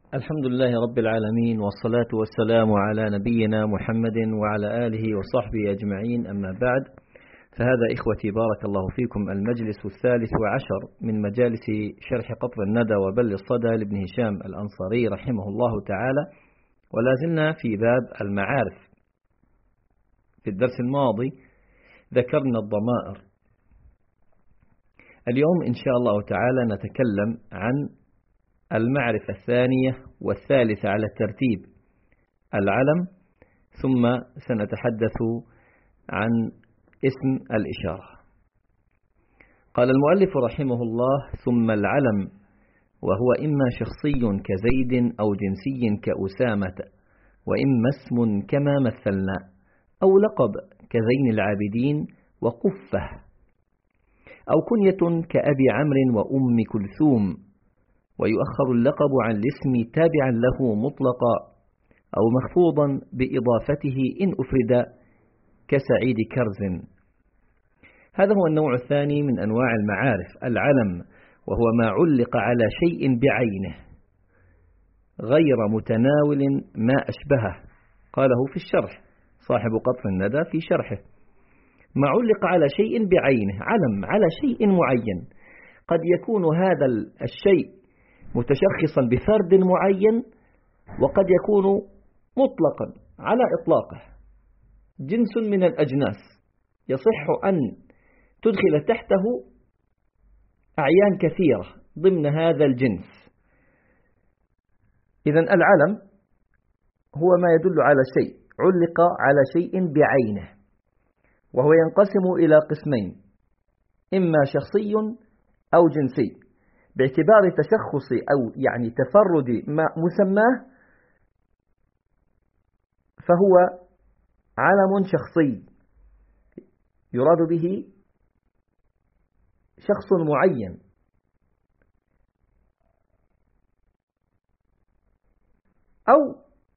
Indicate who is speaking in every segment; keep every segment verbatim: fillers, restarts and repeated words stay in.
Speaker 1: الحمد لله رب العالمين، والصلاة والسلام على نبينا محمد وعلى آله وصحبه أجمعين، أما بعد. فهذا إخوتي بارك الله فيكم المجلس الثالث عشر من مجالس شرح قطر الندى وبل الصدى لابن هشام الأنصاري رحمه الله تعالى، ولا زلنا في باب المعارف. في الدرس الماضي ذكرنا الضمائر. اليوم إن شاء الله تعالى نتكلم عن المعرفة الثانية والثالثة على الترتيب، العلم، ثم سنتحدث عن اسم الإشارة. قال المؤلف رحمه الله: ثم العلم، وهو إما شخصي كزيد أو جنسي كأسامة، وإما اسم كما مثلنا، أو لقب كزين العابدين وقفة، أو كنية كأبي عمرو وأم كلثوم، ويؤخر اللقب عن الاسم تابعا له مطلقا أو مخفوضا بإضافته إن أفرد كسعيد كرز. هذا هو النوع الثاني من أنواع المعارف، العلم، وهو ما علق على شيء بعينه غير متناول ما أشبهه. قاله في الشرح صاحب قطر الندى في شرحه: ما علق على شيء بعينه، علم على شيء معين. قد يكون هذا الشيء متشخصا بفرد معين، وقد يكون مطلقا على إطلاقه، جنس من الأجناس يصح أن تدخل تحته أعيان كثيرة ضمن هذا الجنس. إذن العلم هو ما يدل على شيء علق على شيء بعينه، وهو ينقسم إلى قسمين: إما شخصي أو جنسي. باعتبار تشخص أو يعني تفرد ما مسماه فهو علم شخصي يراد به شخص معين، أو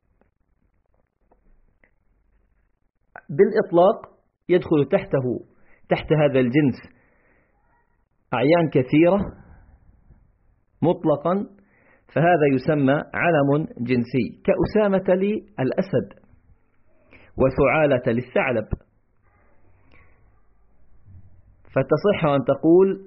Speaker 1: بالإطلاق يدخل تحته تحت هذا الجنس أعيان كثيرة مطلقا، فهذا يسمى علم جنسي، كأسامة للأسد وثعالة للثعلب. فتصح أن تقول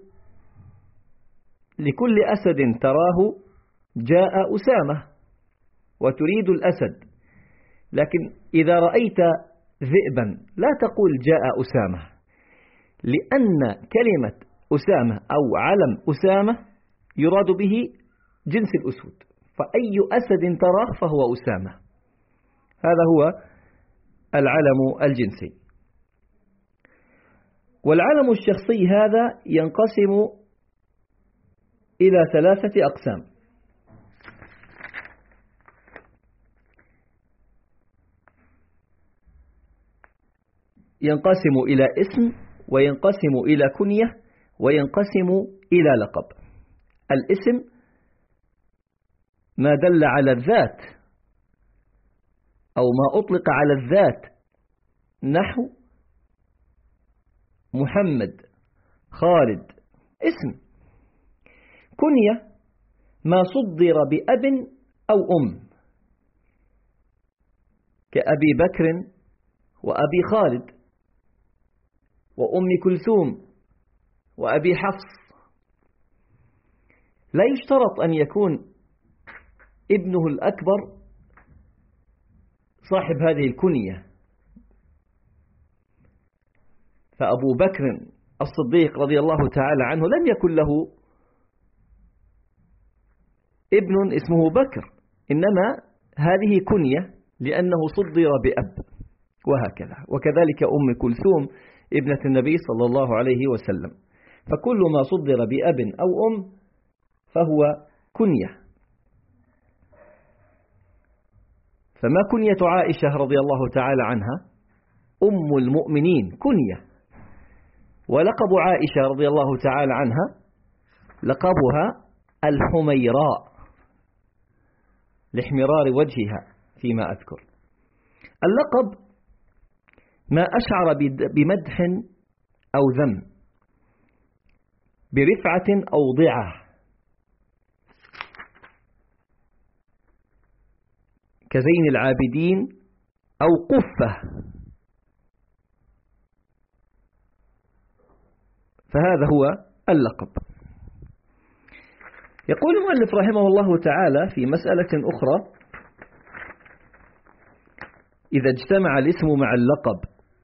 Speaker 1: لكل أسد تراه جاء أسامة وتريد الأسد، لكن إذا رأيت ذئبا لا تقول جاء أسامة، لأن كلمة أسامة أو علم أسامة يراد به جنس الأسود، فأي أسد تراه فهو أسامة. هذا هو العلم الجنسي. والعلم الشخصي هذا ينقسم إلى ثلاثة أقسام: ينقسم إلى اسم، وينقسم إلى كنية، وينقسم إلى لقب. الاسم ما دل على الذات أو ما أطلق على الذات، نحو محمد، خالد، اسم. كنية ما صدر بأب أو أم، كأبي بكر وأبي خالد وأم كلثوم وأبي حفص. لا يشترط أن يكون ابنه الأكبر صاحب هذه الكنية. فأبو بكر الصديق رضي الله تعالى عنه لم يكن له ابن اسمه بكر، إنما هذه كنية لأنه صدر بأب، وهكذا. وكذلك أم كلثوم ابنة النبي صلى الله عليه وسلم. فكل ما صدر بأب أو أم فهو كنية. فما كنية عائشة رضي الله تعالى عنها أم المؤمنين كنية، ولقب عائشة رضي الله تعالى عنها لقبها الحميراء لاحمرار وجهها فيما أذكر. اللقب ما أشعر بمدح أو ذم، برفعة أو ضعة. كزين العابدين أو قفة، فهذا هو اللقب. يقول المؤلف رحمه الله تعالى في مسألة أخرى: إذا اجتمع الاسم مع اللقب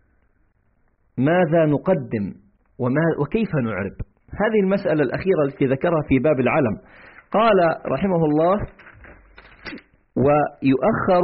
Speaker 1: ماذا نقدم وما وكيف نعرب؟ هذه المسألة الأخيرة التي ذكرها في باب العلم. قال رحمه الله: ويؤخر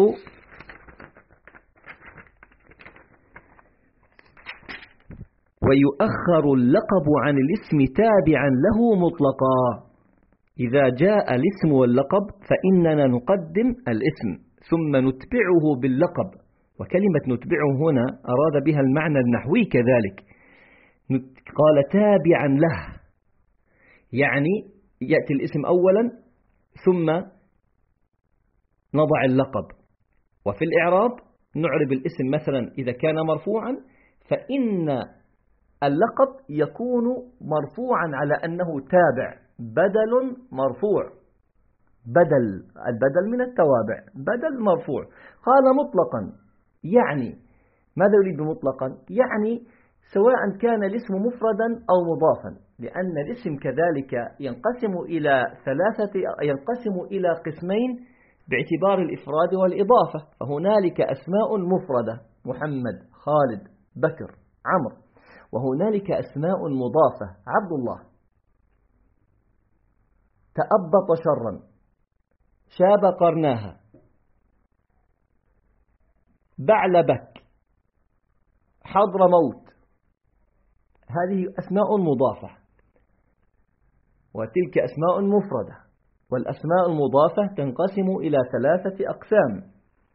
Speaker 1: ويؤخر اللقب عن الاسم تابعا له مطلقا. إذا جاء الاسم واللقب فإننا نقدم الاسم ثم نتبعه باللقب. وكلمة نتبعه هنا أراد بها المعنى النحوي كذلك. قال تابعا له، يعني يأتي الاسم أولا ثم نضع اللقب. وفي الإعراب نعرب الاسم مثلا إذا كان مرفوعا فإن اللقب يكون مرفوعا على أنه تابع، بدل مرفوع، بدل البدل من التوابع، بدل مرفوع. قال مطلقا، يعني ماذا يريد مطلقا؟ يعني سواء كان الاسم مفردا أو مضافا، لأن الاسم كذلك ينقسم إلى ثلاثة ينقسم إلى قسمين باعتبار الإفراد والإضافة. فهنالك أسماء مفردة: محمد، خالد، بكر، عمرو. وهنالك أسماء مضافة: عبد الله، تأبط شرا، شاب قرناها، بعلبك، حضر موت. هذه أسماء مضافة، وتلك أسماء مفردة. والأسماء المضافة تنقسم إلى ثلاثة أقسام،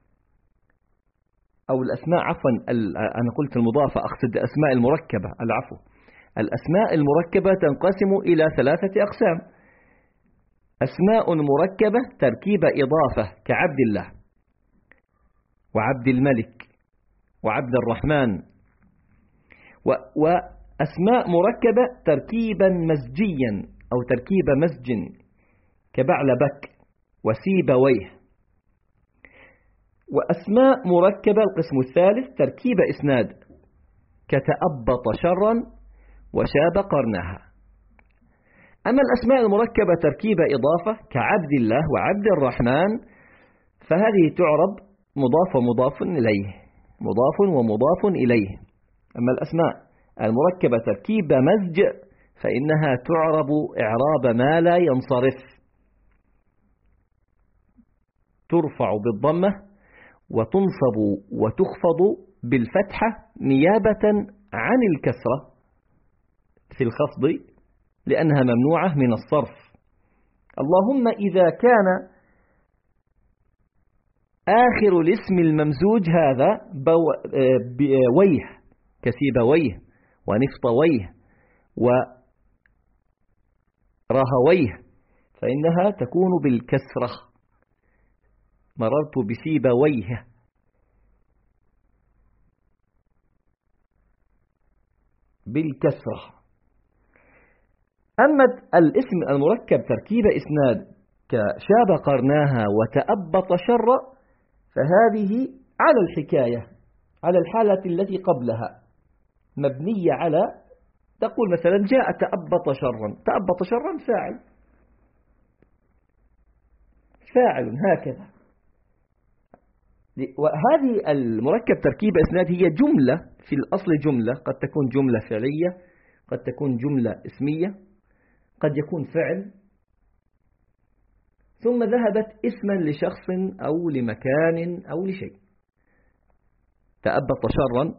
Speaker 1: أو الأسماء عفوا أنا قلت المضافة أقصد أسماء المركبة، العفو. الأسماء المركبة تنقسم إلى ثلاثة أقسام: أسماء مركبة تركيب إضافة كعبد الله وعبد الملك وعبد الرحمن، وأسماء مركبة تركيبا مزجيا أو تركيب مزج كبعلبك وسيبويه. وأسماء مركبة القسم الثالث تركيب إسناد كتأبط شرا وشاب قرنها. أما الأسماء المركبة تركيب إضافة كعبد الله وعبد الرحمن فهذه تعرب مضاف ومضاف إليه، مضاف ومضاف إليه. أما الأسماء المركبة تركيب مزج فإنها تعرب إعراب ما لا ينصرف، ترفع بالضمة وتنصب وتخفض بالفتحة نيابة عن الكسرة في الخفض لأنها ممنوعة من الصرف. اللهم إذا كان آخر الاسم الممزوج هذا ويه كسيبويه ونفطويه ورهويه فإنها تكون بالكسرة: مررت بسيبويه. بالكسرة. أما الاسم المركب تركيب إسناد كشاب قرناها وتأبط شر فهذه على الحكاية، على الحالة التي قبلها، مبنية على، تقول مثلا جاء تأبط شرا، تأبط شرا فاعل فاعل هكذا. وهذه المركب تركيب إسناد هي جملة في الأصل، جملة قد تكون جملة فعلية، قد تكون جملة اسمية، قد يكون فعل، ثم ذهبت اسما لشخص أو لمكان أو لشيء. تأبط شرا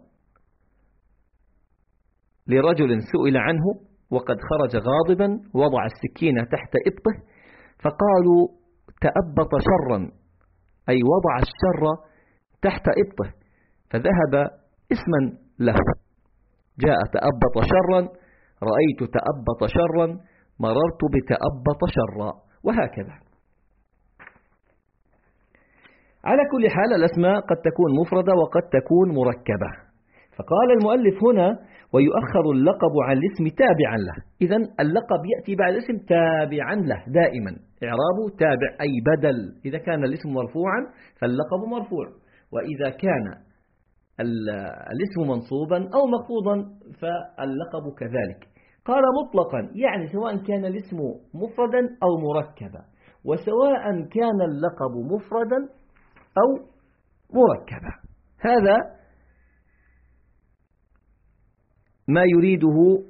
Speaker 1: لرجل سئل عنه وقد خرج غاضبا وضع السكينة تحت إبطه فقالوا تأبط شرا أي وضع الشر تحت إبطه، فذهب اسما له. جاء تأبط شرا، رأيت تأبط شرا، مررت بتأبط شرا، وهكذا. على كل حال الأسماء قد تكون مفردة وقد تكون مركبة. فقال المؤلف هنا ويؤخر اللقب عن الاسم تابعا له. إذن اللقب يأتي بعد الاسم تابعا له دائما، إعرابه تابع أي بدل. إذا كان الاسم مرفوعا فاللقب مرفوع، وإذا كان الاسم منصوبا أو مخفوضا فاللقب كذلك. قال مطلقا يعني سواء كان الاسم مفردا أو مركبا، وسواء كان اللقب مفردا أو مركبا. هذا ما يريده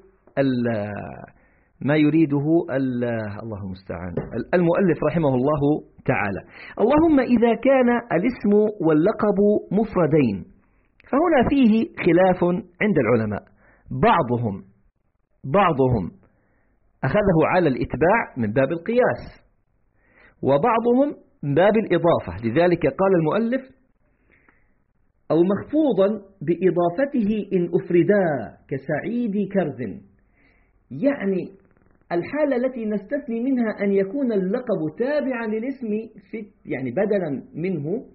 Speaker 1: ما يريده الله المستعان المؤلف رحمه الله تعالى. اللهم إذا كان الاسم واللقب مفردين فهنا فيه خلاف عند العلماء، بعضهم بعضهم أخذه على الإتباع من باب القياس، وبعضهم من باب الإضافة. لذلك قال المؤلف أو مخفوضا بإضافته إن أفردا كسعيد كرز، يعني الحالة التي نستثني منها أن يكون اللقب تابعا للاسم في يعني بدلا منه،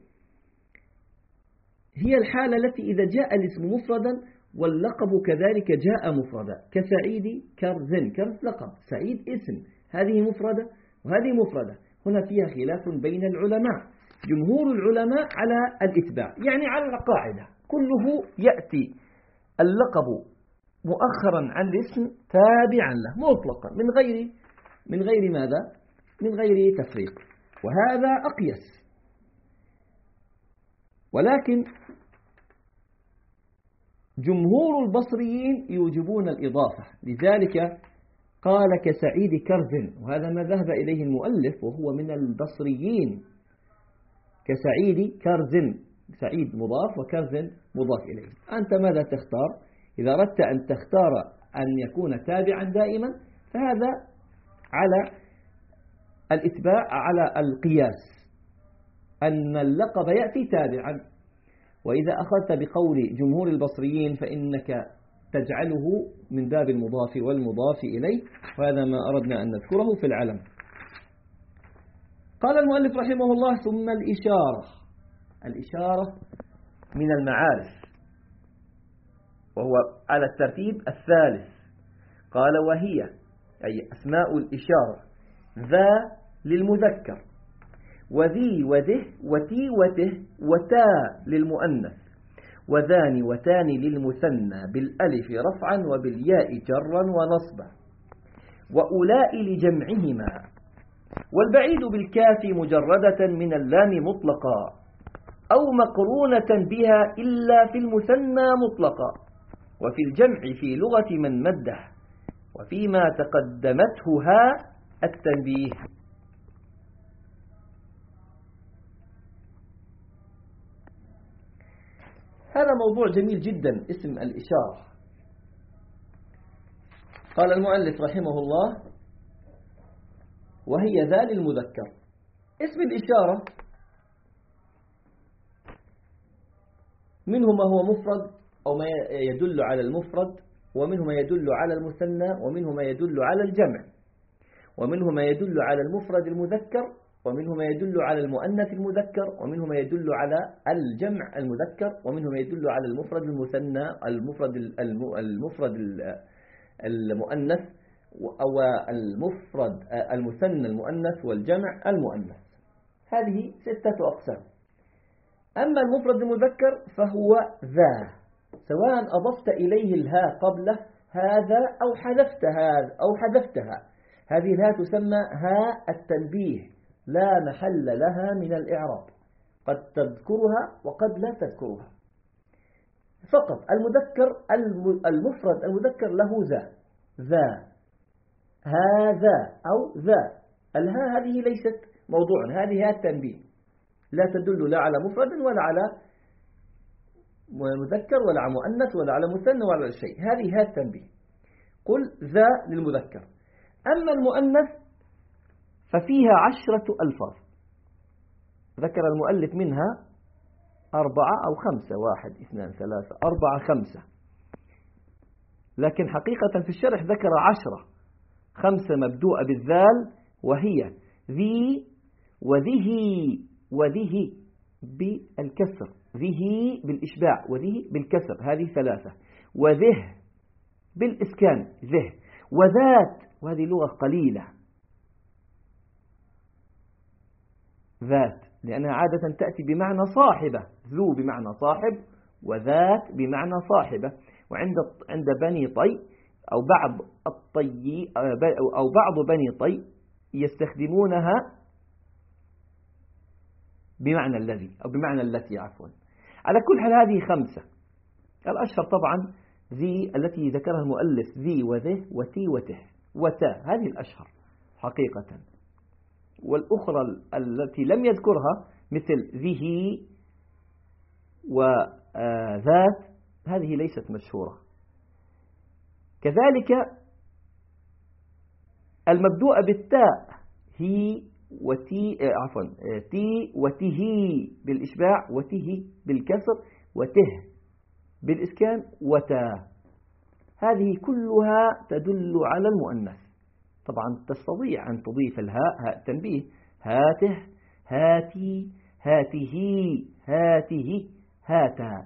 Speaker 1: هي الحالة التي إذا جاء الاسم مفردا واللقب كذلك جاء مفردا كسعيد كرز. كرز لقب، سعيد اسم، هذه مفردة وهذه مفردة. هنا فيها خلاف بين العلماء. جمهور العلماء على الإتباع، يعني على القاعدة كله يأتي اللقب مؤخرا عن الاسم تابعا له مطلقا من غير من غير ماذا؟ من غير تفريق، وهذا أقيس. ولكن جمهور البصريين يوجبون الإضافة، لذلك قال كسعيد كرز، وهذا ما ذهب إليه المؤلف وهو من البصريين. كسعيد كرز، سعيد مضاف وكرز مضاف إليه. أنت ماذا تختار؟ إذا أردت أن تختار أن يكون تابعا دائما فهذا على الإتباع على القياس، أن اللقب يأتي تابعا. وإذا أخذت بقول جمهور البصريين فإنك تجعله من باب المضاف والمضاف إليه، وهذا ما أردنا أن نذكره في العلم. قال المؤلف رحمه الله ثم الإشارة. الإشارة من المعارف وهو على الترتيب الثالث. قال وهي أي أسماء الإشارة ذا للمذكر، وذي وذه وتي وته وتا للمؤنث، وذان وتان للمثنى بالألف رفعا وبالياء جرا ونصبا، وأولاء لجمعهما، والبعيد بالكاف مجردة من اللام مطلقا أو مقرونة بها إلا في المثنى مطلقا، وفي الجمع في لغة من مده، وفيما تقدمته ها التنبيه. هذا موضوع جميل جدا، اسم الإشارة. قال المؤلف رحمه الله وهي ذا للمذكر. اسم الإشارة منه ما هو مفرد أو ما يدل على المفرد، ومنه ما يدل على المثنى، ومنه ما يدل على الجمع، ومنه ما يدل على المفرد المذكر، ومنه ما يدل على المؤنث المذكر، ومنه ما يدل على الجمع المذكر، ومنه ما يدل على المفرد المثنى، المفرد المفرد المؤنث، أو المفرد المثنى المؤنث، والجمع المؤنث. هذه ستة أقسام. أما المفرد المذكر فهو ذا، سواء أضفت إليه الهاء قبله هذا أو حذفت هذا أو حذفتها، هذه الهاء تسمى هاء التنبيه، لا محل لها من الإعراب، قد تذكرها وقد لا تذكرها. فقط المذكر المفرد المذكر له ذا، ذا هذا أو ذا. الهاء هذه ليست موضوعا، هذه هاء التنبيه، لا تدل لا على مفرد ولا على مذكر ولا على مؤنث ولا على مثنى ولا على شيء، هذه هاء التنبيه. قل ذا للمذكر. أما المؤنث ففيها عشرة ألفاظ، ذكر المؤلف منها أربعة أو خمسة، واحد اثنان ثلاثة أربعة خمسة، لكن حقيقة في الشرح ذكر عشرة، خمسة مبدوءة بالذال، وهي ذي وذه وذه بالكسر، ذه بالإشباع وذه بالكسر، هذه ثلاثة. وذه بالإسكان ذه. وذات، وهذه لغة قليلة، ذات، لأنها عادة تأتي بمعنى صاحبة، ذو بمعنى صاحب وذات بمعنى صاحبة. وعند عند بني طي أو بعض الطي أو بعض بني طي يستخدمونها بمعنى الذي أو بمعنى التي عفوا. على كل حال هذه خمسة. الأشهر طبعا ذي التي ذكرها المؤلف، ذي وذه وتي وته وتا، هذه الأشهر حقيقة. والأخرى التي لم يذكرها مثل ذه وذات هذه ليست مشهورة. كذلك المبدوء بالتاء، هي وتي عفوا تي وته بالإشباع وته بالكسر وته بالإسكان وتا، هذه كلها تدل على المؤنث. طبعا تستطيع أن تضيف الهاء، هاء التنبيه، هاته هاتي هاته هاته هاتا،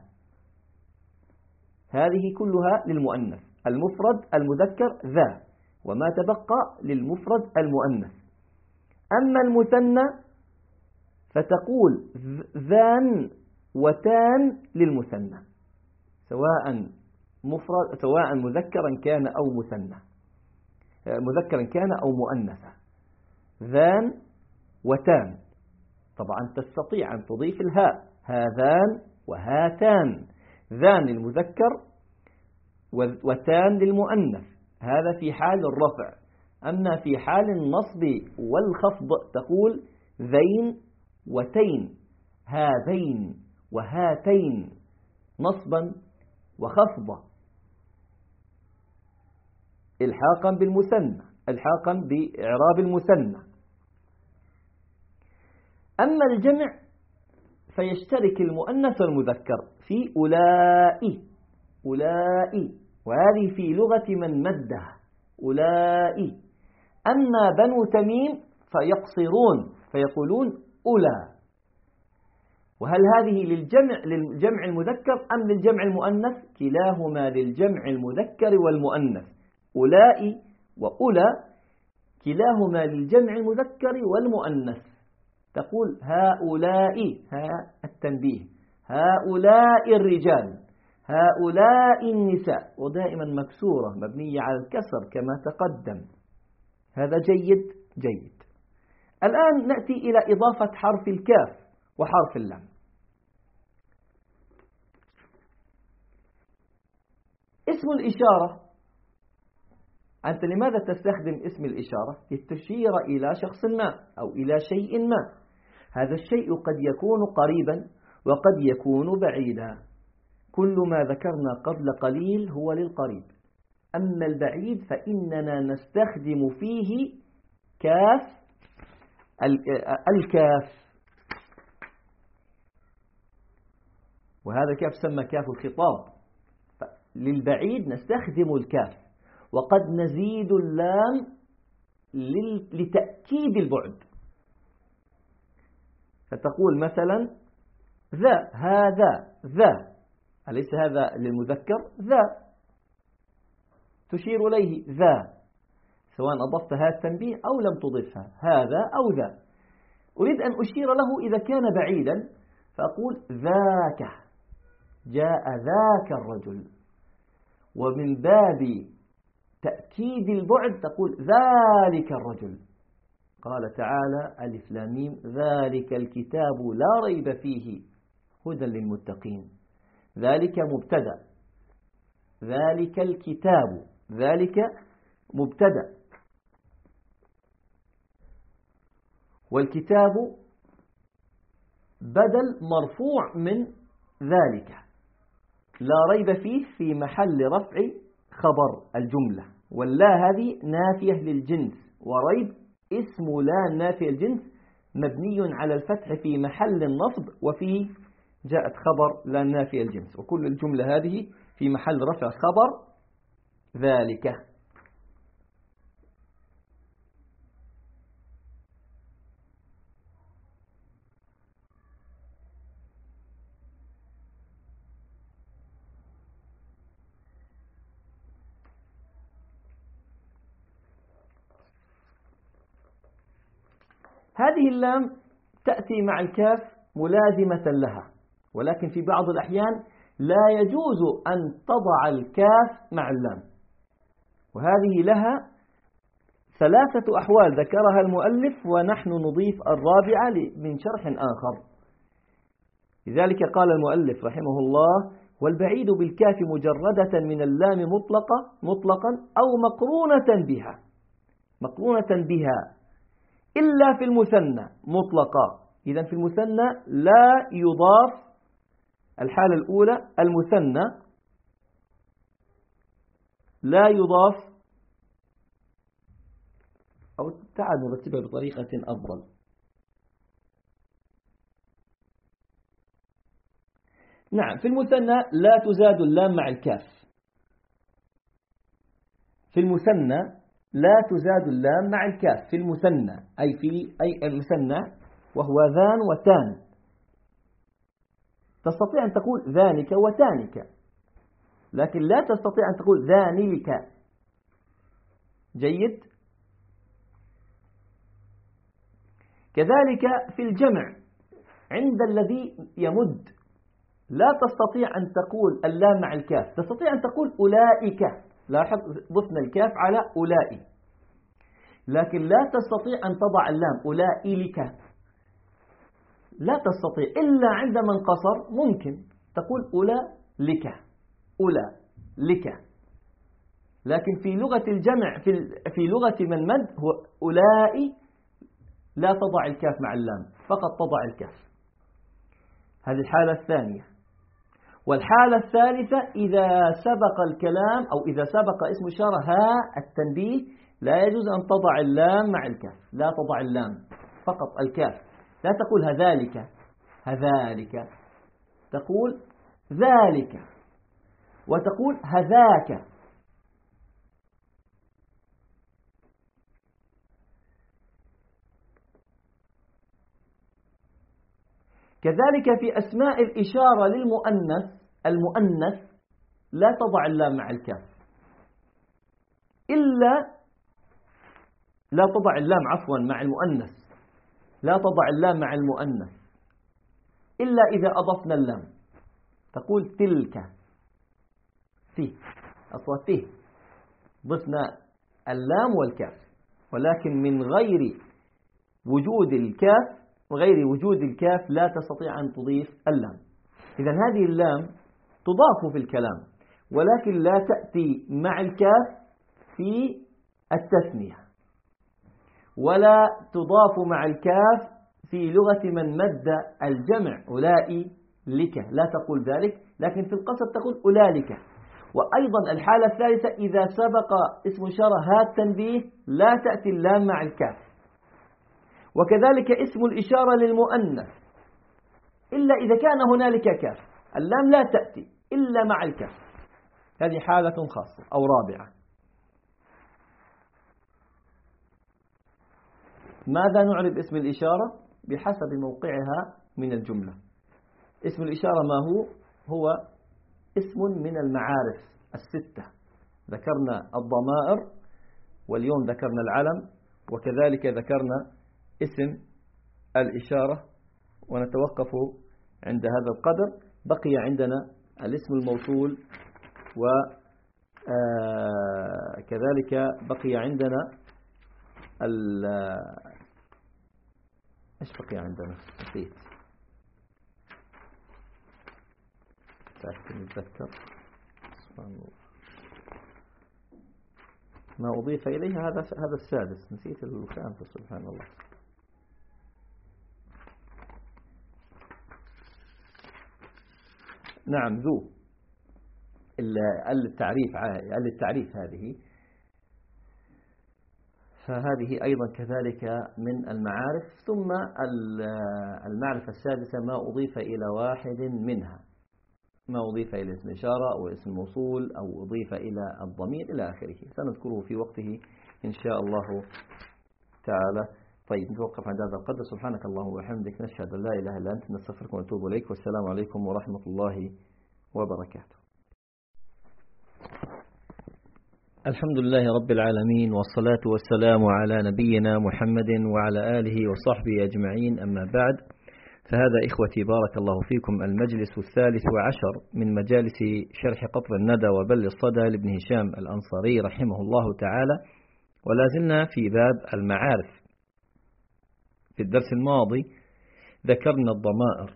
Speaker 1: هذه كلها للمؤنث. المفرد المذكر ذا، وما تبقى للمفرد المؤنث. أما المثنى فتقول ذان وتان للمثنى، سواء مفرد سواء مذكرا كان أو مثنى، مذكرا كان أو مؤنثا. ذان وتان، طبعا تستطيع أن تضيف الهاء، هذان وهاتان، ذان للمذكر وتان للمؤنث، هذا في حال الرفع. أما في حال النصب والخفض تقول ذين وتين، هذين وهاتين، نصبا وخفضا، الحاقا بالمثنى، الحاقا بإعراب المثنى. أما الجمع فيشترك المؤنث والمذكر في أولئي، أولئي، وهذه في لغة من مدها أولئي. أما بنو تميم فيقصرون فيقولون أولى. وهل هذه للجمع للجمع المذكر أم للجمع المؤنث؟ كلاهما للجمع المذكر والمؤنث. أولئي وأولى كلاهما للجمع المذكر والمؤنث. تقول هؤلاء، ها التنبيه، هؤلاء الرجال، هؤلاء النساء، ودائما مكسورة مبنية على الكسر كما تقدم. هذا جيد جيد. الآن نأتي إلى إضافة حرف الكاف وحرف اللام. اسم الإشارة، أنت لماذا تستخدم اسم الإشارة؟ لتشير إلى شخص ما أو إلى شيء ما. هذا الشيء قد يكون قريبا وقد يكون بعيدا. كل ما ذكرنا قبل قليل هو للقريب. أما البعيد فإننا نستخدم فيه كاف الكاف، وهذا الكاف سمى كاف الخطاب. للبعيد نستخدم الكاف، وقد نزيد اللام لتأكيد البعد. فتقول مثلا ذا، هذا، ذا، أليس هذا للمذكر؟ ذا، تشير إليه ذا، سواء أضفتها التنبيه أو لم تضفها، هذا أو ذا. أريد أن أشير له إذا كان بعيدا فأقول ذاك، جاء ذاك الرجل. ومن باب تأكيد البعد تقول ذلك الرجل. قال تعالى ألف لام ميم ذلك الكتاب لا ريب فيه هدى للمتقين. ذلك مبتدأ، ذلك الكتاب، ذلك مبتدأ، والكتاب بدل مرفوع من ذلك. لا ريب فيه في محل رفع خبر الجملة، واللا هذه نافية للجنس، وريب اسم لا نافية الجنس مبني على الفتح في محل النصب، وفيه جاءت خبر لا نافية الجنس، وكل الجملة هذه في محل رفع خبر ذلك. هذه اللام تأتي مع الكاف ملازمة لها، ولكن في بعض الأحيان لا يجوز أن تضع الكاف مع اللام، وهذه لها ثلاثة أحوال ذكرها المؤلف ونحن نضيف الرابعة من شرح آخر. لذلك قال المؤلف رحمه الله: والبعيد بالكاف مجردة من اللام مطلقة مطلقا أو مقرونة بها مقرونة بها إلا في المثنى مطلقا. إذن في المثنى لا يضاف. الحالة الأولى المثنى لا يضاف، أو تعال نرتبها بطريقة أفضل. نعم، في المثنى لا تزاد اللام مع الكاف. في المثنى لا تزاد اللام مع الكاف في المثنى، أي في أي المثنى وهو ذان وتان. تستطيع أن تقول ذانك وتانك، لكن لا تستطيع أن تقول ذانلك. جيد. كذلك في الجمع عند الذي يمد لا تستطيع أن تقول اللام مع الكاف، تستطيع أن تقول أولئك. لاحظ ضفنا الكاف على أولئك، لكن لا تستطيع أن تضع اللام أولئك، لا تستطيع إلا عندما انقصر. ممكن تقول أولئك أولئك، لكن في لغة الجمع في في لغة من مد هو أولئك لا تضع الكاف مع اللام، فقط تضع الكاف. هذه الحالة الثانية. والحالة الثالثة إذا سبق الكلام أو إذا سبق اسم إشارة ها التنبيه لا يجوز أن تضع اللام مع الكاف، لا تضع اللام، فقط الكاف. لا تقول هذلك هذلك، تقول ذلك، وتقول هذاك. كذلك في أسماء الإشارة للمؤنث المؤنث لا تضع اللام مع الكاف، إلا لا تضع اللام عفوا مع المؤنث لا تضع اللام مع المؤنث إلا إذا أضفنا اللام. تقول تلك في أصوات فيه ضفنا اللام والكاف، ولكن من غير وجود الكاف وغير وجود الكاف لا تستطيع أن تضيف اللام. إذن هذه اللام تضاف في الكلام، ولكن لا تأتي مع الكاف في التثنية، ولا تضاف مع الكاف في لغة من مد الجمع أولئك، لا تقول ذلك، لكن في القصر تقول أولئك. وأيضا الحالة الثالثة إذا سبق اسم إشارة ها التنبيه لا تأتي اللام مع الكاف. وكذلك اسم الإشارة للمؤنث إلا إذا كان هنالك كاف، اللام لا تأتي إلا مع الكاف. هذه حالة خاصة أو رابعة. ماذا نعرف اسم الإشارة؟ بحسب موقعها من الجملة. اسم الإشارة ما هو؟ هو اسم من المعارف الستة. ذكرنا الضمائر، واليوم ذكرنا العلم، وكذلك ذكرنا اسم الإشارة، ونتوقف عند هذا القدر. بقي عندنا الاسم الموصول، وكذلك بقي عندنا ال ايش بقي عندنا؟ نسيت، نتذكر. سبحان الله، ما أضيف إليها هذا هذا السادس، نسيت الخامس. سبحان الله. نعم، ذو التعريف التعريف هذه، فهذه أيضا كذلك من المعارف. ثم المعرفة السادسة ما أضيف إلى واحد منها، ما أضيف إلى اسم إشارة أو اسم موصول أو أضيف إلى الضمير إلى آخره، سنذكره في وقته إن شاء الله تعالى. طيب، نتوقف عند هذا القدر. سبحانك اللهم وبحمدك، نشهد أن لا إله إلا أنت، نستغفرك ونتوب إليك، والسلام عليكم ورحمة الله وبركاته. الحمد لله رب العالمين، والصلاة والسلام على نبينا محمد وعلى آله وصحبه أجمعين، أما بعد، فهذا إخوتي بارك الله فيكم المجلس الثالث عشر من مجالس شرح قطر الندى وبل الصدى لابن هشام الأنصاري رحمه الله تعالى، ولا زلنا في باب المعارف. في الدرس الماضي ذكرنا الضمائر.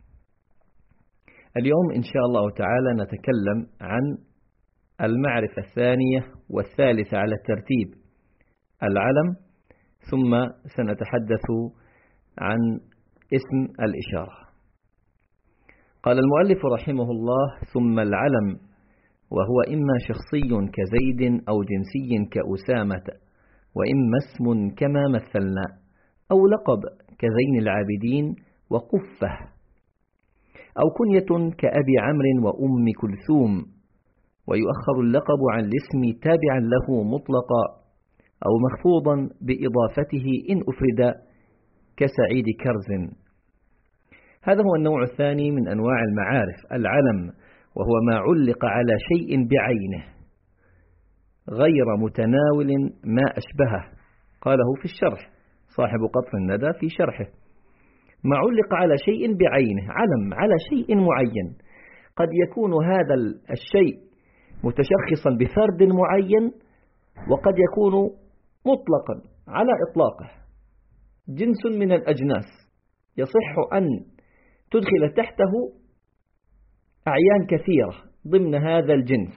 Speaker 1: اليوم إن شاء الله تعالى نتكلم عن المعرفة الثانية والثالثة على الترتيب، العلم، ثم سنتحدث عن اسم الإشارة. قال المؤلف رحمه الله: ثم العلم، وهو إما شخصي كزيد أو جنسي كأسامة، وإما اسم كما مثلنا، أو لقب كزين العابدين وقفة، أو كنية كأبي عمرو وأم كلثوم، ويؤخر اللقب عن الاسم تابعا له مطلقا أو مخفوضا بإضافته إن أفرد كسعيد كرز. هذا هو النوع الثاني من أنواع المعارف، العلم، وهو ما علق على شيء بعينه غير متناول ما أشبهه. قاله في الشرح صاحب قطر الندى في شرحه: ما علق على شيء بعينه، علم على شيء معين. قد يكون هذا الشيء متشخصا بفرد معين، وقد يكون مطلقا على إطلاقه، جنس من الأجناس يصح أن تدخل تحته أعيان كثيرة ضمن هذا الجنس.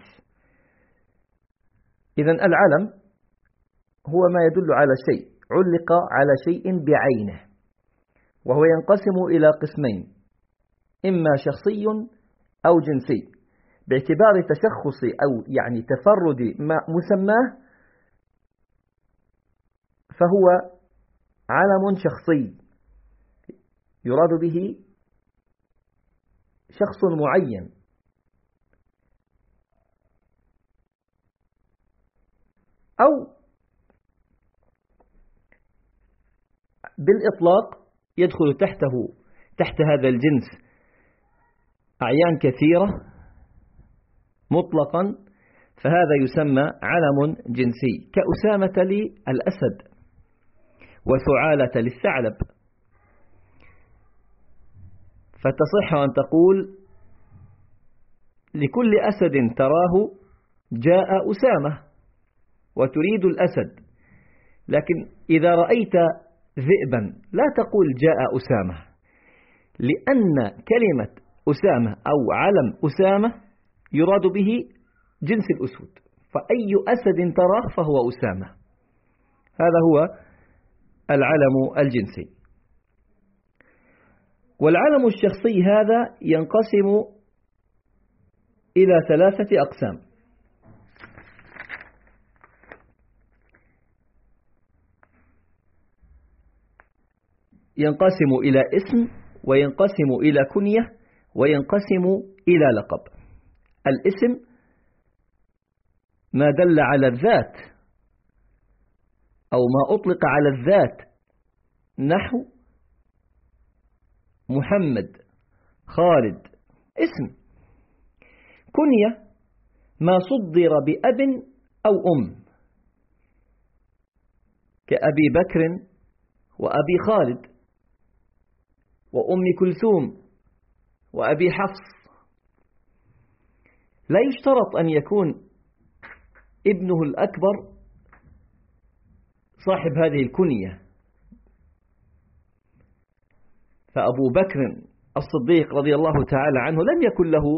Speaker 1: إذن العلم هو ما يدل على شيء علق على شيء بعينه، وهو ينقسم إلى قسمين: إما شخصي أو جنسي. باعتبار تشخص أو يعني تفرد ما مسماه فهو علم شخصي يراد به شخص معين، أو بالإطلاق يدخل تحته تحت هذا الجنس أعيان كثيرة مطلقا، فهذا يسمى علم جنسي، كأسامة للأسد وثعالة للثعلب. فتصح أن تقول لكل أسد تراه جاء أسامة وتريد الأسد، لكن إذا رأيت ذئبا لا تقول جاء أسامة، لأن كلمة أسامة أو علم أسامة يراد به جنس الأسود، فأي أسد تراه فهو أسامة. هذا هو العلم الجنسي. والعلم الشخصي هذا ينقسم إلى ثلاثة أقسام: ينقسم إلى اسم، وينقسم إلى كنية، وينقسم إلى لقب. الاسم ما دل على الذات أو ما أطلق على الذات، نحو محمد، خالد، اسم. كنية ما صدر بأب أو أم، كأبي بكر وأبي خالد وأم كلثوم وأبي حفص. لا يشترط أن يكون ابنه الأكبر صاحب هذه الكنية، فأبو بكر الصديق رضي الله تعالى عنه لم يكن له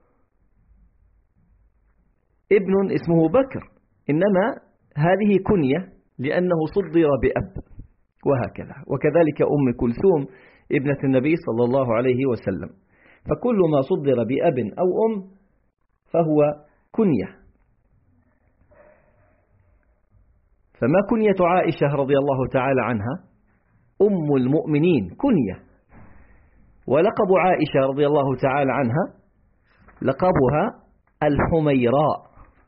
Speaker 1: ابن اسمه بكر، إنما هذه كنية لأنه صدر بأب، وهكذا. وكذلك أم كلثوم ابنة النبي صلى الله عليه وسلم، فكل ما صدر بأب أو أم فهو كنية. فما كنية عائشة رضي الله تعالى عنها أم المؤمنين كنية، ولقب عائشة رضي الله تعالى عنها لقبها الحميراء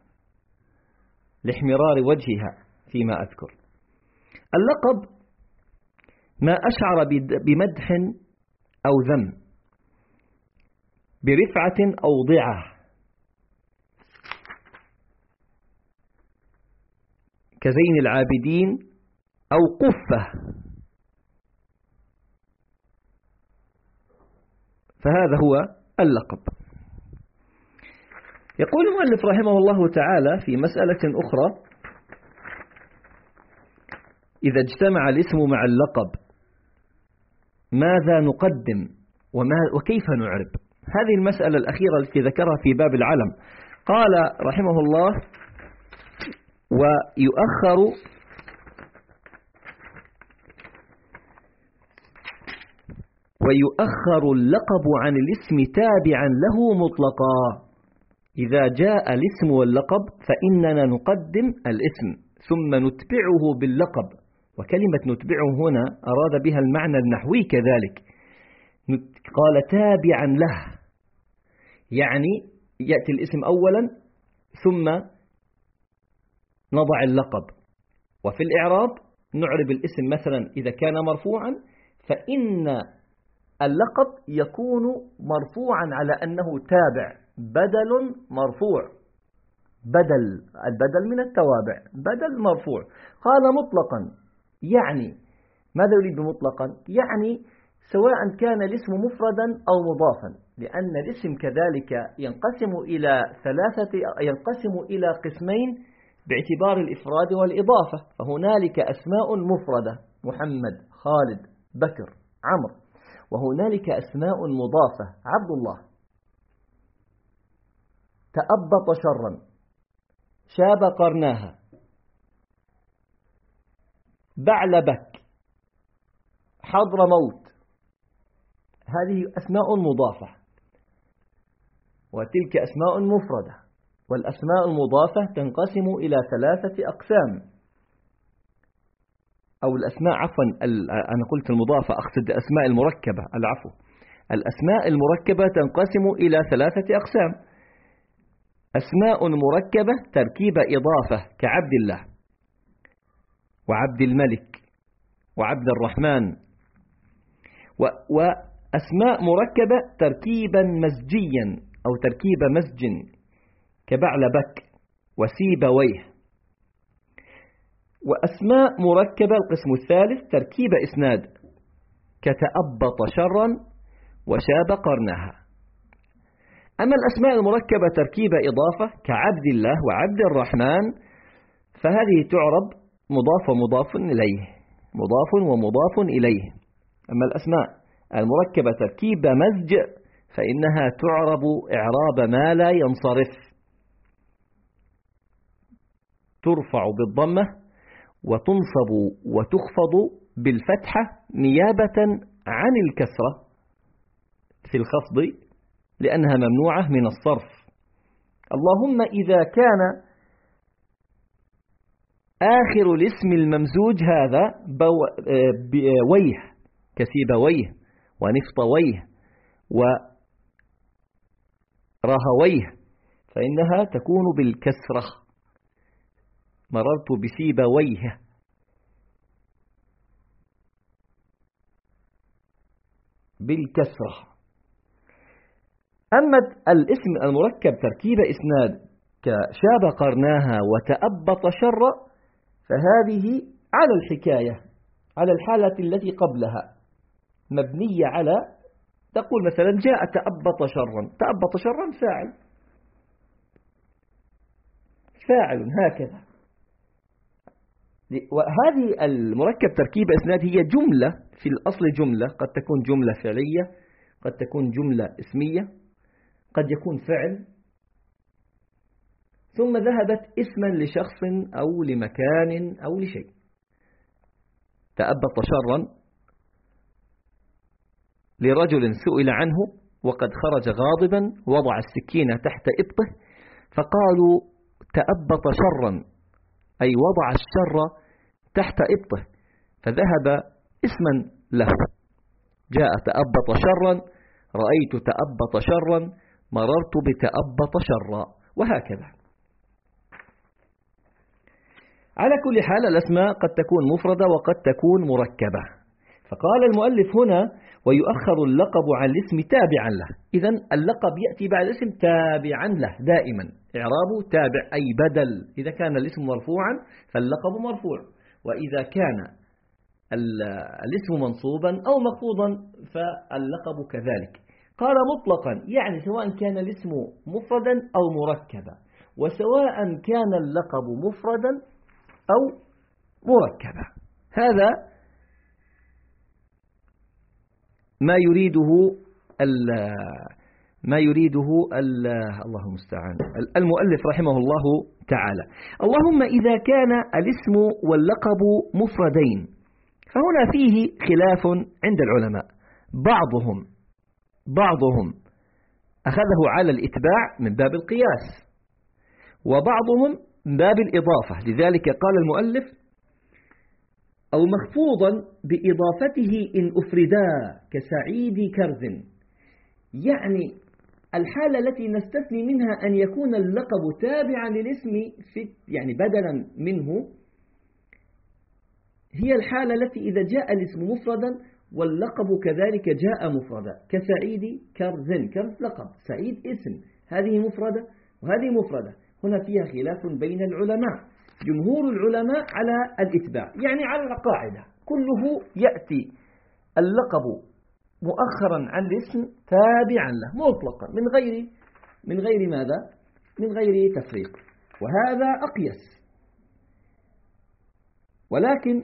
Speaker 1: لاحمرار وجهها فيما أذكر. اللقب ما أشعر بمدح أو ذم، برفعة أو ضعة. كزين العابدين أو قفة، فهذا هو اللقب. يقول المؤلف رحمه الله تعالى في مسألة أخرى: إذا اجتمع الاسم مع اللقب ماذا نقدم وما وكيف نعرب؟ هذه المسألة الأخيرة التي ذكرها في باب العلم. قال رحمه الله: ويؤخر ويؤخر اللقب عن الاسم تابعا له مطلقا. إذا جاء الاسم واللقب فإننا نقدم الاسم ثم نتبعه باللقب. وكلمة نتبعه هنا أراد بها المعنى النحوي كذلك. قال تابعا له، يعني يأتي الاسم أولا ثم نضع اللقب. وفي الإعراب نعرب الاسم مثلا إذا كان مرفوعا فإن اللقب يكون مرفوعا على أنه تابع، بدل مرفوع، بدل البدل من التوابع، بدل مرفوع. قال مطلقا، يعني ماذا يريد مطلقا؟ يعني سواء كان الاسم مفردا أو مضافا، لأن الاسم كذلك ينقسم إلى ثلاثة ينقسم إلى قسمين باعتبار الإفراد والإضافة. فهنالك أسماء مفردة: محمد، خالد، بكر، عمرو. وهنالك أسماء مضافة: عبد الله، تأبط شرا، شاب قرناها، بعلبك، حضر موت. هذه أسماء مضافة، وتلك أسماء مفردة. والأسماء المضافة تنقسم إلى ثلاثة أقسام، أو الأسماء عفوا أنا قلت المضافة أقصد الأسماء المركبة، العفو. الأسماء المركبة تنقسم إلى ثلاثة أقسام: أسماء مركبة تركيب إضافة كعبد الله وعبد الملك وعبد الرحمن، وأسماء مركبة تركيبا مزجيا أو تركيب مزج كبعلبك وسيبويه. وأسماء مركبة القسم الثالث تركيب إسناد كتأبط شرا وشاب قرنها. أما الأسماء المركبة تركيب إضافة كعبد الله وعبد الرحمن فهذه تعرب مضاف ومضاف إليه، مضاف ومضاف إليه. أما الأسماء المركبة تركيب مزج فإنها تعرب إعراب ما لا ينصرف، ترفع بالضمة وتنصب وتخفض بالفتحة نيابة عن الكسرة في الخفض لأنها ممنوعة من الصرف. اللهم إذا كان آخر الاسم الممزوج هذا ويه كسيبويه ونفطويه ورهويه فإنها تكون بالكسرة: مررت بسيبويه. بالكسرة. أما الاسم المركب تركيب إسناد كشاب قرناها وتأبط شر فهذه على الحكاية، على الحالة التي قبلها، مبنية على تقول مثلا جاء تأبط شرا، تأبط شرا فاعل فاعل هكذا. وهذه المركب تركيب إسناد هي جملة في الأصل، جملة قد تكون جملة فعلية، قد تكون جملة اسمية، قد يكون فعل، ثم ذهبت اسما لشخص أو لمكان أو لشيء. تأبط شرا لرجل سئل عنه وقد خرج غاضبا وضع السكينة تحت إبطه فقالوا تأبط شرا أي وضع الشر تحت إبطه، فذهب اسما له. جاء تأبط شرا، رأيت تأبط شرا، مررت بتأبط شرا، وهكذا. على كل حال الأسماء قد تكون مفردة وقد تكون مركبة. فقال المؤلف هنا ويؤخر اللقب عن الاسم تابعا له. إذن اللقب يأتي بعد الاسم تابعا له دائما، إعرابه تابع أي بدل. إذا كان الاسم مرفوعا فاللقب مرفوع، وإذا كان الاسم منصوبا أو مخفوضا فاللقب كذلك. قال مطلقا يعني سواء كان الاسم مفردا أو مركبا، وسواء كان اللقب مفردا أو مركبا. هذا ما يريده ما يريده الله المستعان المؤلف رحمه الله تعالى. اللهم إذا كان الاسم واللقب مفردين فهنا فيه خلاف عند العلماء، بعضهم بعضهم أخذه على الإتباع من باب القياس، وبعضهم من باب الإضافة. لذلك قال المؤلف أو مخفوضا بإضافته إن أفردا كسعيد كرز، يعني الحالة التي نستثني منها أن يكون اللقب تابعا للاسم في يعني بدلا منه، هي الحالة التي إذا جاء الاسم مفردا واللقب كذلك جاء مفردا كسعيد كرز. كرز لقب، سعيد اسم، هذه مفردة وهذه مفردة. هنا فيها خلاف بين العلماء. جمهور العلماء على الإتباع، يعني على القاعدة كله يأتي اللقب مؤخرا عن الاسم تابعا له مطلقا من غير من غير ماذا؟ من غير تفريق، وهذا أقيس. ولكن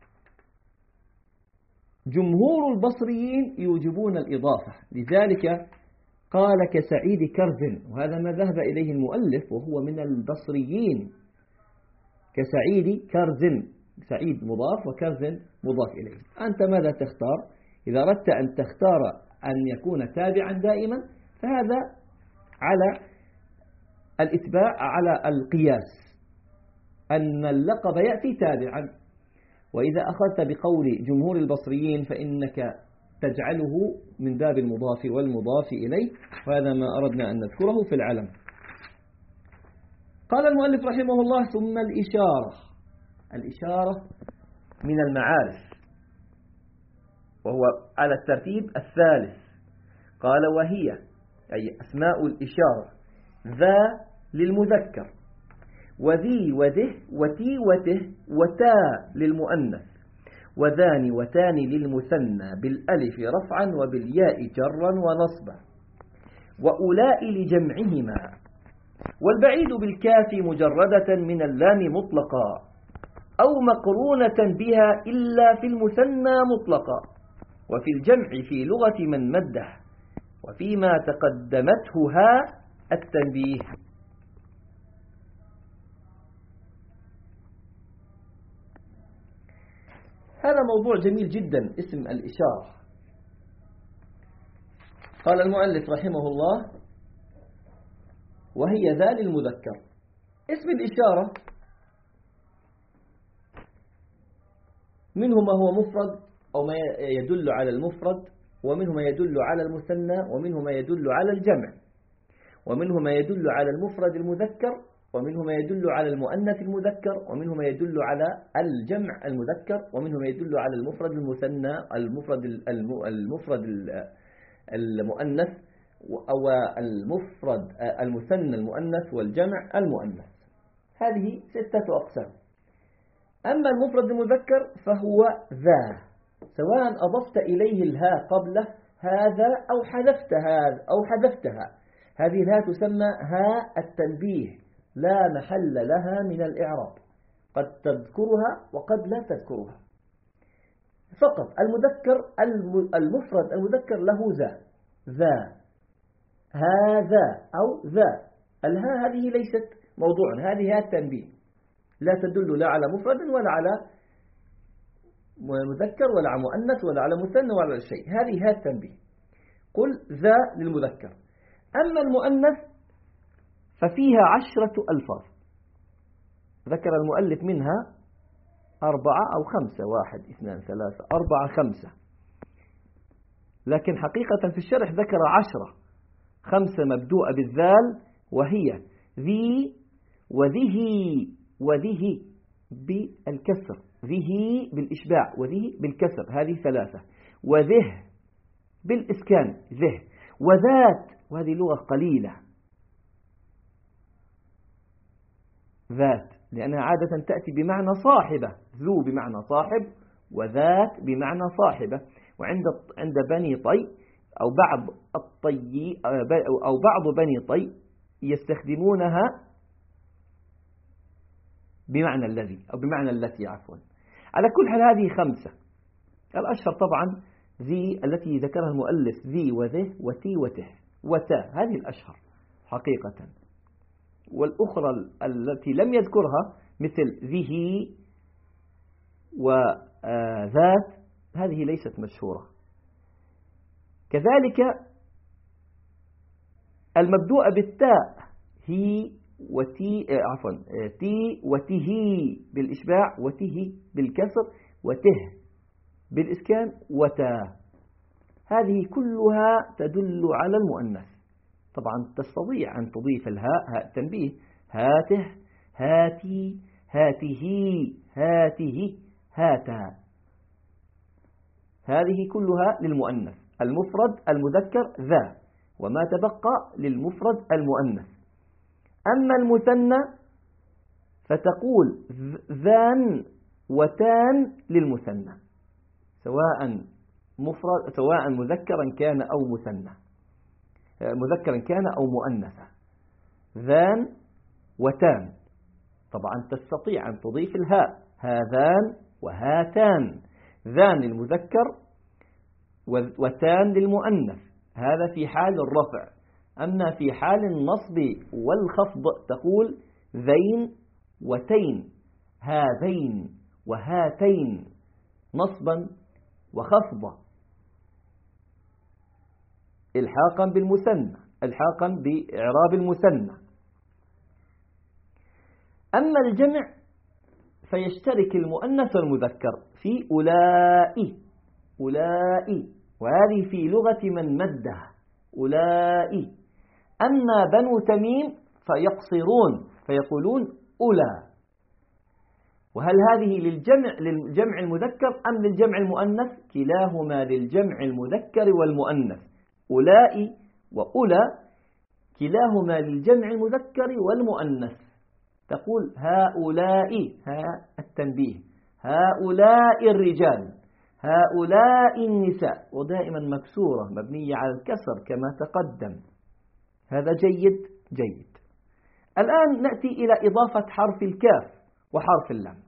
Speaker 1: جمهور البصريين يوجبون الإضافة، لذلك قال كسعيد كرز، وهذا ما ذهب إليه المؤلف وهو من البصريين. كسعيد كرز، سعيد مضاف وكرز مضاف إليه. أنت ماذا تختار؟ إذا أردت أن تختار أن يكون تابعا دائما فهذا على الإتباع على القياس، أن اللقب يأتي تابعا. وإذا أخذت بقول جمهور البصريين فإنك تجعله من باب المضاف والمضاف إليه، وهذا ما أردنا أن نذكره في العلم. قال المؤلف رحمه الله ثم الإشارة. الإشارة من المعارف وهو على الترتيب الثالث. قال وهي أي أسماء الإشارة ذا للمذكر، وذي وذه وتي وته وتا للمؤنث، وذان وتان للمثنى بالألف رفعا وبالياء جرا ونصبا، وأولاء لجمعهما، والبعيد بالكاف مجردة من اللام مطلقا أو مقرونة بها إلا في المثنى مطلقا، وفي الجمع في لغة من مده، وفيما تقدمته ها التنبيه. هذا موضوع جميل جدا اسم الإشارة. قال المؤلف رحمه الله وهي ذا للمذكر. اسم الإشارة منه ما هو مفرد أو ما يدل على المفرد، ومنه ما يدل على المثنى، ومنه ما يدل على الجمع، ومنه ما يدل على المفرد المذكر، ومنه ما يدل على المؤنث المذكر، ومنه ما يدل على الجمع المذكر، ومنه ما يدل على المفرد المثنى، المفرد المفرد المؤنث، أو المفرد المثنى المؤنث، والجمع المؤنث. هذه ستة أقسام. أما المفرد المذكر فهو ذا، سواء أضفت إليه الهاء قبله هذا أو حذفت هذا أو حذفتها، هذه الهاء تسمى هاء التنبيه، لا محل لها من الإعراب، قد تذكرها وقد لا تذكرها. فقط المذكر المفرد المذكر له ذا، ذا هذا أو ذا. الهاء هذه ليست موضوعا، هذه هاء التنبيه، لا تدل لا على مفرد ولا على مذكر ولا على مؤنث ولا على مثنى ولا على شيء، هذه هاء التنبيه. قل ذا للمذكر. أما المؤنث ففيها عشرة ألفاظ، ذكر المؤلف منها أربعة أو خمسة، واحد اثنان ثلاثة أربعة خمسة، لكن حقيقة في الشرح ذكر عشرة، خمسة مبدوءة بالذال وهي ذي وذه وذه بالكسر، ذه بالإشباع وذه بالكسر، هذه ثلاثة، وذه بالإسكان ذه. وذات، وهذه لغة قليلة، ذات، لأنها عادة تأتي بمعنى صاحبة، ذو بمعنى صاحب، وذات بمعنى صاحبة. وعند عند بني طي أو بعض الطي أو بعض بني طي يستخدمونها بمعنى الذي أو بمعنى التي عفوا. على كل حال هذه خمسة. الأشهر طبعا ذي التي ذكرها المؤلف، ذي وذه وتي وته وتا، هذه الأشهر حقيقة. والأخرى التي لم يذكرها مثل ذه وذات هذه ليست مشهورة. كذلك المبدوء بالتاء هي وتي عفوا تي وته بالإشباع، وته بالكسر، وته بالإسكان، وتا، هذه كلها تدل على المؤنث. طبعا تستطيع أن تضيف الهاء، هاء التنبيه، هاته، هاتي، هاته، هاته، هاتا، هذه كلها للمؤنث. المفرد المذكر ذا، وما تبقى للمفرد المؤنث. أما المثنى فتقول ذان وتان للمثنى، سواء مفرد سواء مذكرا كان أو مثنى، مذكرا كان أو مؤنثا. ذان وتان، طبعا تستطيع أن تضيف الهاء، هذان وهاتان، ذان للمذكر وتان للمؤنث، هذا في حال الرفع. أما في حال النصب والخفض تقول ذين وتين، هذين وهاتين، نصبا وخفضا، الحاقا بالمثنى، الحاقا بإعراب المثنى. أما الجمع فيشترك المؤنث والمذكر في أولئي، أولئي، وهذه في لغة من مدها أولئي. أما بنو تميم فيقصرون فيقولون أولى. وهل هذه للجمع للجمع المذكر أم للجمع المؤنث؟ كلاهما للجمع المذكر والمؤنث. أولئي وأولى كلاهما للجمع المذكر والمؤنث. تقول هؤلاء، ها التنبيه، هؤلاء الرجال، هؤلاء النساء، ودائما مكسورة مبنية على الكسر كما تقدم. هذا جيد جيد. الآن نأتي إلى إضافة حرف الكاف وحرف اللام.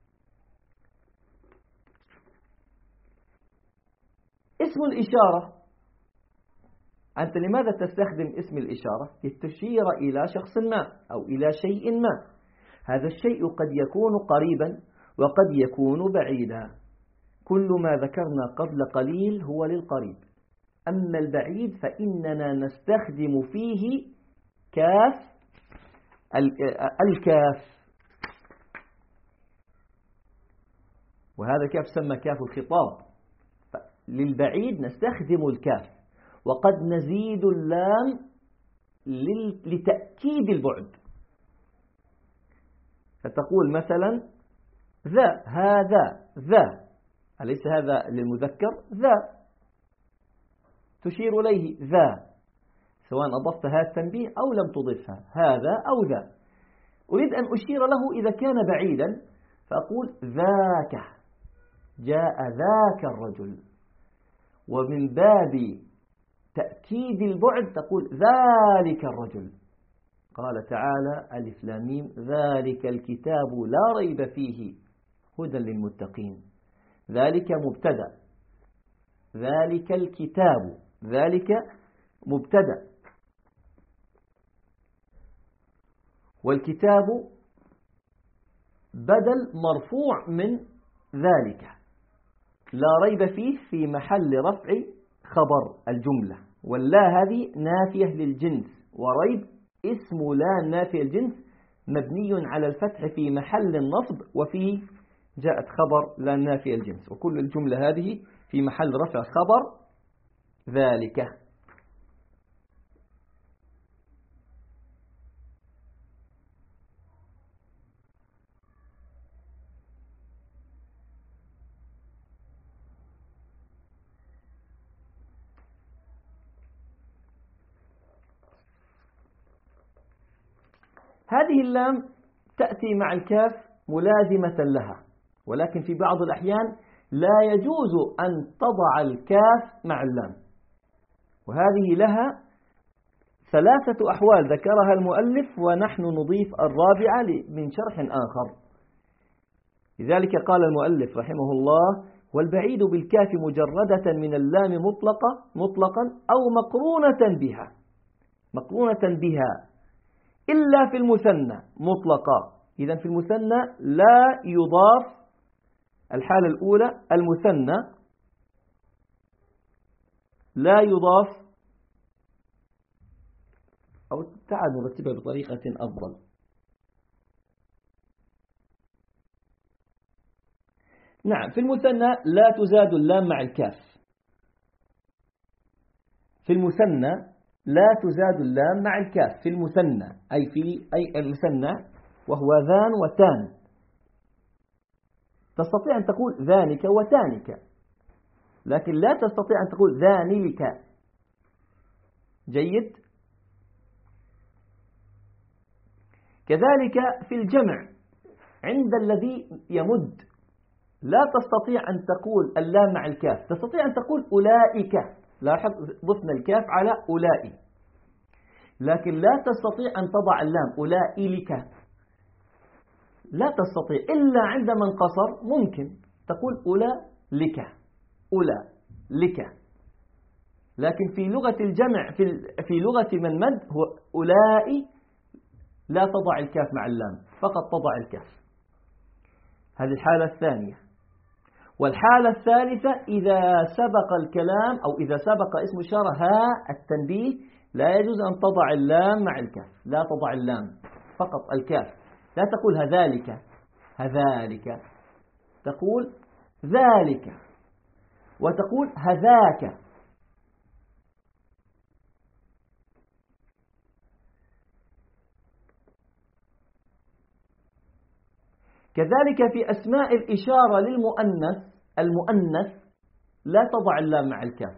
Speaker 1: اسم الإشارة، أنت لماذا تستخدم اسم الإشارة؟ لتشير إلى شخص ما أو إلى شيء ما. هذا الشيء قد يكون قريبا وقد يكون بعيدا. كل ما ذكرنا قبل قليل هو للقريب. أما البعيد فإننا نستخدم فيه كاف الكاف، وهذا الكاف سمى كاف الخطاب. للبعيد نستخدم الكاف، وقد نزيد اللام لتأكيد البعد. فتقول مثلا ذا، هذا، ذا، أليس هذا للمذكر؟ ذا، تشير إليه ذا، سواء أضفتها التنبيه أو لم تضفها، هذا أو ذا. أريد أن أشير له إذا كان بعيدا فأقول ذاك، جاء ذاك الرجل. ومن باب تأكيد البعد تقول ذلك الرجل. قال تعالى ألف لام ميم ذلك الكتاب لا ريب فيه هدى للمتقين. ذلك مبتدأ، ذلك الكتاب، ذلك مبتدأ، والكتاب بدل مرفوع من ذلك. لا ريب فيه في محل رفع خبر الجملة، واللا هذه نافية للجنس، وريب اسم لا نافية الجنس مبني على الفتح في محل النصب، وفيه جاءت خبر لا نافية الجنس، وكل الجملة هذه في محل رفع خبر ذلك. هذه اللام تأتي مع الكاف ملازمة لها، ولكن في بعض الأحيان لا يجوز أن تضع الكاف مع اللام، وهذه لها ثلاثة أحوال ذكرها المؤلف ونحن نضيف الرابعة من شرح آخر. لذلك قال المؤلف رحمه الله: والبعيد بالكاف مجردة من اللام مطلقة مطلقا أو مقرونة بها مقرونة بها إلا في المثنى مطلقا. إذن في المثنى لا يضاف. الحالة الأولى المثنى لا يضاف، أو تعال نرتبها بطريقة أفضل. نعم، في المثنى لا تزاد اللام مع الكاف. في المثنى لا تزاد اللام مع الكاف في المثنى، أي في أي المثنى وهو ذان وتان. تستطيع أن تقول ذانك وتانك، لكن لا تستطيع أن تقول ذانلك. جيد. كذلك في الجمع عند الذي يمد لا تستطيع أن تقول اللام مع الكاف، تستطيع أن تقول أولئك. لاحظ ضفنا الكاف على أولئي، لكن لا تستطيع أن تضع اللام أولئك، لا تستطيع إلا عندما انقصر. ممكن تقول أولى لك أولى لك، لكن في لغة الجمع في في لغة من مد هو أولئي لا تضع الكاف مع اللام، فقط تضع الكاف. هذه الحالة الثانية. والحالة الثالثة إذا سبق الكلام أو إذا سبق اسم إشارة ها التنبيه لا يجوز أن تضع اللام مع الكاف، لا تضع اللام، فقط الكاف. لا تقول هذلك هذلك، تقول ذلك، وتقول هذاك. كذلك في أسماء الإشارة للمؤنث المؤنث لا تضع اللام مع الكاف،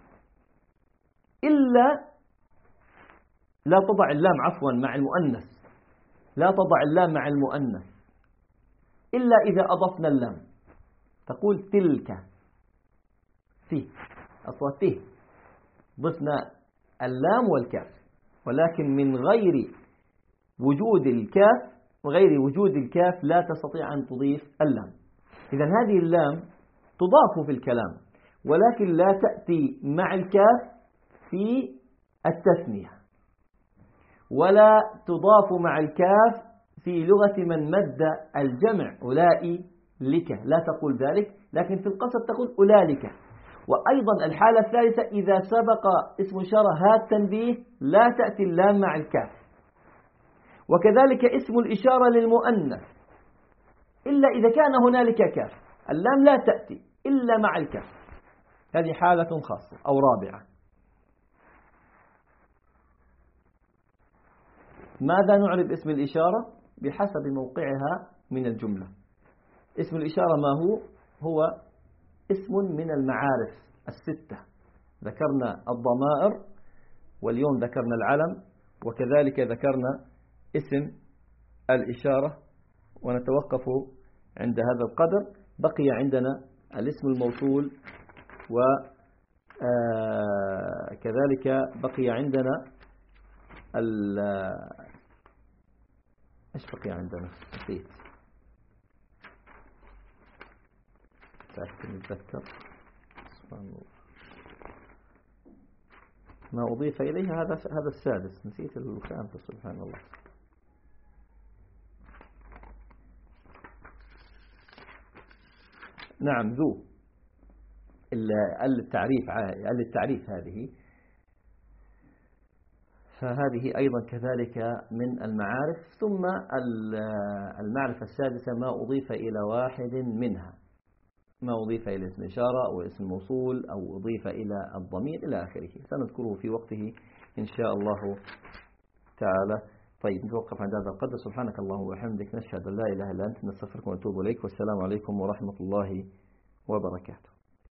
Speaker 1: إلا لا تضع اللام عفوا مع المؤنث لا تضع اللام مع المؤنث إلا إذا أضفنا اللام. تقول تلك في أصوات فيه ضفنا اللام والكاف، ولكن من غير وجود الكاف وغير وجود الكاف لا تستطيع أن تضيف اللام. إذن هذه اللام تضاف في الكلام، ولكن لا تأتي مع الكاف في التثنية، ولا تضاف مع الكاف في لغة من مد الجمع أولئي لك، لا تقول ذلك، لكن في القصر تقول أولئك. وأيضا الحالة الثالثة إذا سبق اسم إشارة ها التنبيه لا تأتي اللام مع الكاف. وكذلك اسم الإشارة للمؤنث إلا إذا كان هنالك كاف، اللام لا تأتي إلا مع الكاف. هذه حالة خاصة أو رابعة. ماذا نعرف اسم الإشارة؟ بحسب موقعها من الجملة. اسم الإشارة ما هو؟ هو اسم من المعارف الستة. ذكرنا الضمائر، واليوم ذكرنا العلم، وكذلك ذكرنا اسم الإشارة، ونتوقف عند هذا القدر. بقي عندنا الاسم الموصول، وكذلك بقي عندنا ال ايش بقي عندنا؟ نسيت، تأكد نتذكر. سبحان الله، ما أضيف إليها هذا هذا السادس، نسيت الخامس. سبحان الله. نعم، ذو التعريف التعريف هذه، فهذه أيضا كذلك من المعارف. ثم المعرفة السادسة ما أضيف إلى واحد منها، ما أضيف إلى اسم إشارة أو اسم موصول أو أضيف إلى الضمير إلى آخره، سنذكره في وقته إن شاء الله تعالى. طيب، نتوقف عند هذا القدر. سبحانك اللهم وبحمدك، نشهد أن لا إله إلا أنت، نستغفرك ونتوب إليك، والسلام عليكم ورحمة الله وبركاته.